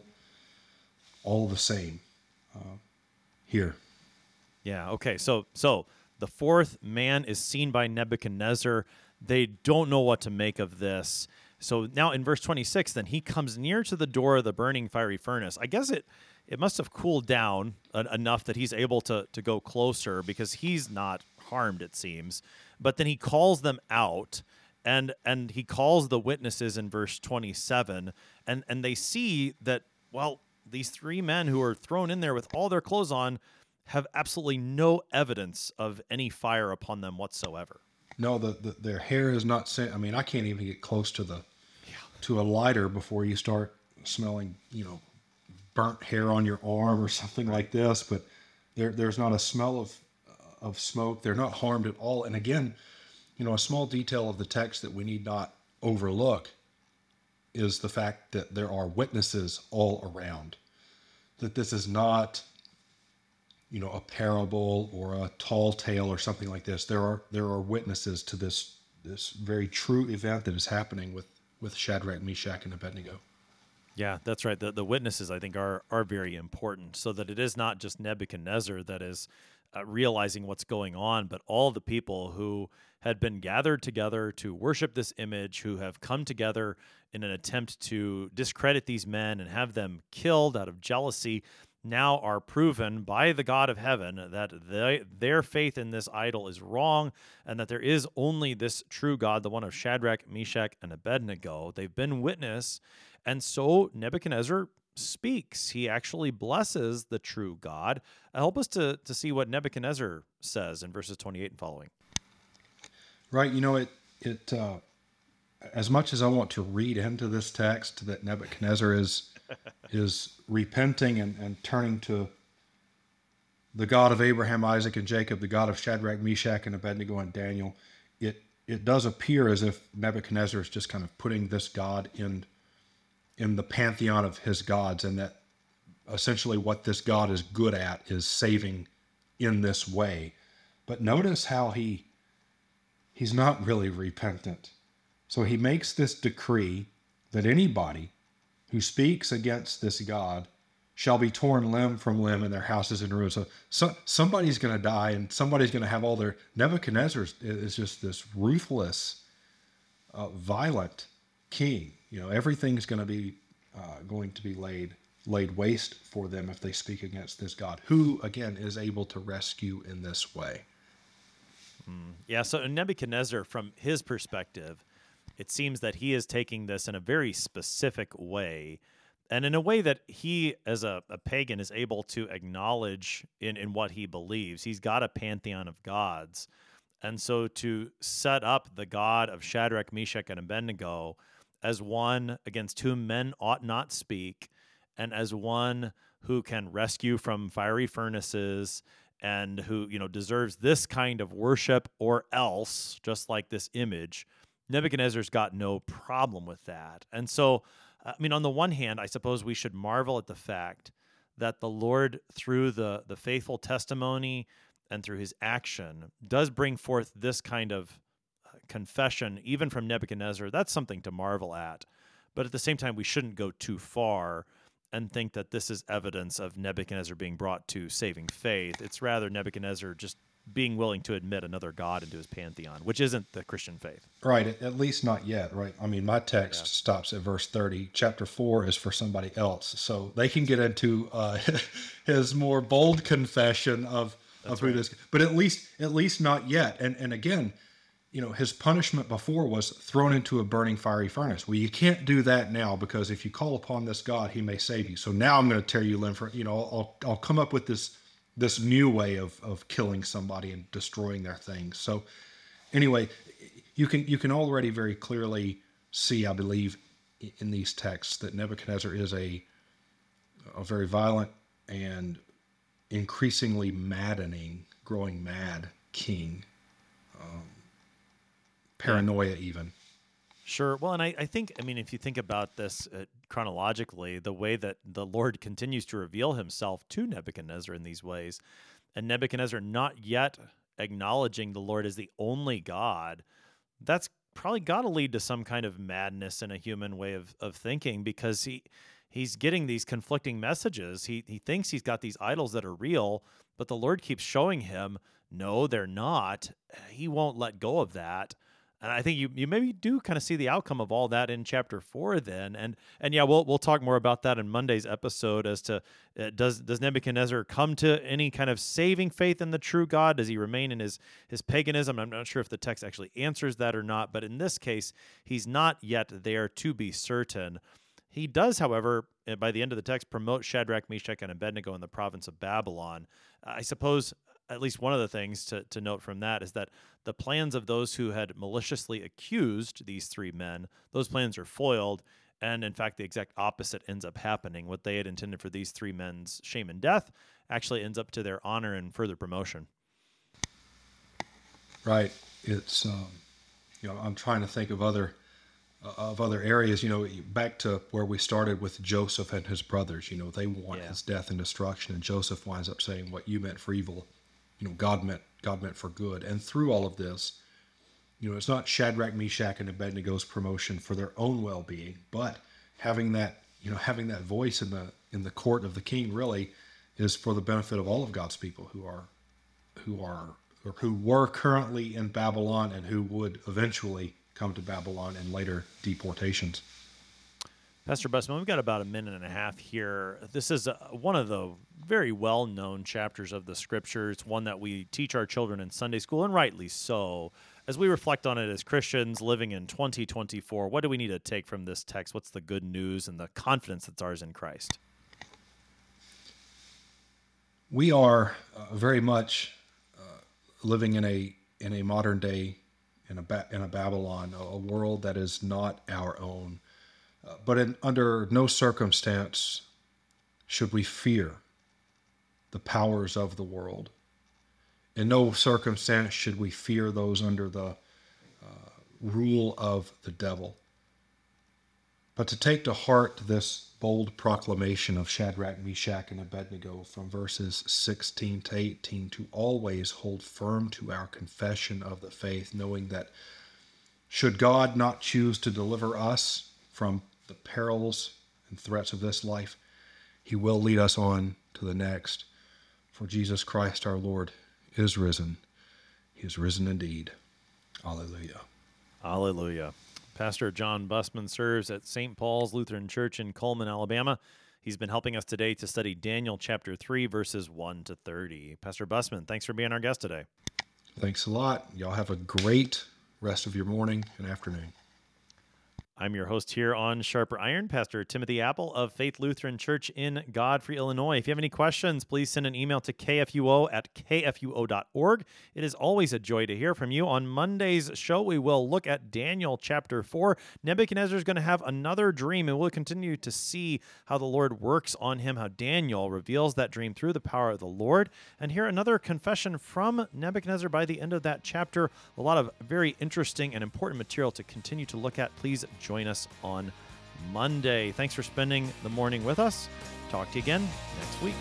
all the same uh, here. Yeah, okay, so so the fourth man is seen by Nebuchadnezzar. They don't know what to make of this. So now in verse twenty-six, then he comes near to the door of the burning fiery furnace. I guess it it must have cooled down en- enough that he's able to, to go closer because he's not harmed, it seems. But then he calls them out, and and he calls the witnesses in verse twenty-seven, and, and they see that, well, these three men who are thrown in there with all their clothes on have absolutely no evidence of any fire upon them whatsoever. No, the, the their hair is not sent. I mean, I can't even get close to the yeah. to a lighter before you start smelling, you know, burnt hair on your arm or something like this. But there there's not a smell of uh, of smoke. They're not harmed at all. And again, you know, a small detail of the text that we need not overlook is the fact that there are witnesses all around. That this is not, you know, a parable or a tall tale or something like this. There are there are witnesses to this this very true event that is happening with, with Shadrach, Meshach, and Abednego. Yeah, that's right. The the witnesses, I think, are are very important, so that it is not just Nebuchadnezzar that is uh, realizing what's going on, but all the people who had been gathered together to worship this image, who have come together in an attempt to discredit these men and have them killed out of jealousy, now are proven by the God of heaven that they, their faith in this idol is wrong, and that there is only this true God, the one of Shadrach, Meshach, and Abednego. They've been witness, and so Nebuchadnezzar speaks. He actually blesses the true God. Help us to, to see what Nebuchadnezzar says in verses twenty-eight and following. Right, you know, it it uh, as much as I want to read into this text that Nebuchadnezzar is is repenting and, and turning to the God of Abraham, Isaac, and Jacob, the God of Shadrach, Meshach, and Abednego, and Daniel, it it does appear as if Nebuchadnezzar is just kind of putting this God in in the pantheon of his gods, and that essentially what this God is good at is saving in this way. But notice how he he's not really repentant. So he makes this decree that anybody who speaks against this God shall be torn limb from limb and their houses in ruins. So, so somebody's going to die, and somebody's going to have all their... Nebuchadnezzar is just this ruthless, uh, violent king. You know, everything's going to be uh, going to be laid laid waste for them if they speak against this God, who, again, is able to rescue in this way. Yeah, so Nebuchadnezzar, from his perspective, it seems that he is taking this in a very specific way, and in a way that he, as a, a pagan, is able to acknowledge in, in what he believes. He's got a pantheon of gods, and so to set up the God of Shadrach, Meshach, and Abednego as one against whom men ought not speak, and as one who can rescue from fiery furnaces, and who, you know, deserves this kind of worship or else, just like this image, Nebuchadnezzar's got no problem with that. And so, I mean, on the one hand, I suppose we should marvel at the fact that the Lord, through the, the faithful testimony and through his action, does bring forth this kind of confession, even from Nebuchadnezzar. That's something to marvel at. But at the same time, we shouldn't go too far and think that this is evidence of Nebuchadnezzar being brought to saving faith. It's rather Nebuchadnezzar just being willing to admit another God into his pantheon, which isn't the Christian faith. Right, at, at least not yet, right? I mean, my text yeah. stops at verse thirty. Chapter four is for somebody else. So they can get into uh, his more bold confession of, of who right. this, but at least at least not yet. And and again, you know, his punishment before was thrown into a burning fiery furnace. Well, you can't do that now, because if you call upon this God, he may save you. So now I'm going to tear you limb from, you know, I'll I'll come up with this this new way of of killing somebody and destroying their things. So anyway, you can you can already very clearly see, I believe, in these texts that Nebuchadnezzar is a a very violent and increasingly maddening, growing mad king. Um, paranoia even. Sure. Well, and I, I think, I mean, if you think about this uh, chronologically, the way that the Lord continues to reveal himself to Nebuchadnezzar in these ways, and Nebuchadnezzar not yet acknowledging the Lord as the only God, that's probably got to lead to some kind of madness in a human way of, of thinking, because he he's getting these conflicting messages. He he thinks he's got these idols that are real, but the Lord keeps showing him, no, they're not. He won't let go of that. And I think you, you maybe do kind of see the outcome of all that in chapter four then. And and yeah, we'll we'll talk more about that in Monday's episode as to uh, does does Nebuchadnezzar come to any kind of saving faith in the true God? Does he remain in his, his paganism? I'm not sure if the text actually answers that or not, but in this case, he's not yet there to be certain. He does, however, by the end of the text, promote Shadrach, Meshach, and Abednego in the province of Babylon. I suppose at least one of the things to, to note from that is that the plans of those who had maliciously accused these three men, those plans are foiled, and in fact, the exact opposite ends up happening. What they had intended for these three men's shame and death actually ends up to their honor and further promotion. Right. It's, um, you know, I'm trying to think of other uh, of other areas, you know, back to where we started with Joseph and his brothers. You know, they want yeah. his death and destruction, and Joseph winds up saying, what you meant for evil, you know, God meant God meant for good. And through all of this, you know, it's not Shadrach, Meshach, and Abednego's promotion for their own well-being, but having that, you know, having that voice in the in the court of the king really is for the benefit of all of God's people who are who are or who were currently in Babylon and who would eventually come to Babylon in later deportations. Pastor Busman, we've got about a minute and a half here. This is a, one of the very well-known chapters of the Scriptures, one that we teach our children in Sunday school, and rightly so. As we reflect on it as Christians living in twenty twenty-four, what do we need to take from this text? What's the good news and the confidence that's ours in Christ? We are uh, very much uh, living in a in a modern day, in a ba- in a Babylon, a, a world that is not our own. Uh, but in, under no circumstance should we fear the powers of the world. In no circumstance should we fear those under the uh, rule of the devil. But to take to heart this bold proclamation of Shadrach, Meshach, and Abednego from verses sixteen to eighteen, to always hold firm to our confession of the faith, knowing that should God not choose to deliver us from the perils and threats of this life, he will lead us on to the next. For Jesus Christ our Lord is risen. He is risen indeed. Alleluia. Alleluia. Pastor John Busman serves at Saint Paul's Lutheran Church in Coleman, Alabama. He's been helping us today to study Daniel chapter three, verses one to thirty. Pastor Bussman, thanks for being our guest today. Thanks a lot. Y'all have a great rest of your morning and afternoon. I'm your host here on Sharper Iron, Pastor Timothy Apple of Faith Lutheran Church in Godfrey, Illinois. If you have any questions, please send an email to k f u o at k f u o dot org. It is always a joy to hear from you. On Monday's show, we will look at Daniel chapter four. Nebuchadnezzar is going to have another dream, and we'll continue to see how the Lord works on him, how Daniel reveals that dream through the power of the Lord, and hear another confession from Nebuchadnezzar by the end of that chapter. A lot of very interesting and important material to continue to look at. Please join us on Monday. Thanks for spending the morning with us. Talk to you again next week.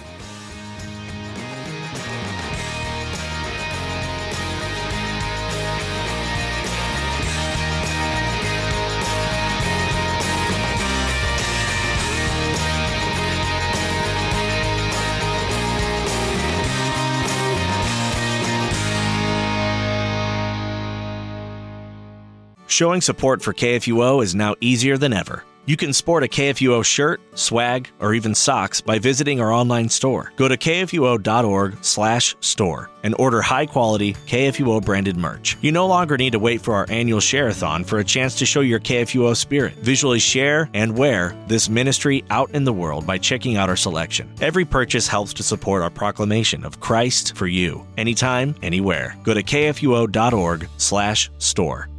Showing support for K F U O is now easier than ever. You can sport a K F U O shirt, swag, or even socks by visiting our online store. Go to k f u o dot org slash store and order high-quality K F U O branded merch. You no longer need to wait for our annual share-a-thon for a chance to show your K F U O spirit. Visually share and wear this ministry out in the world by checking out our selection. Every purchase helps to support our proclamation of Christ for you, anytime, anywhere. Go to k f u o dot org slash store.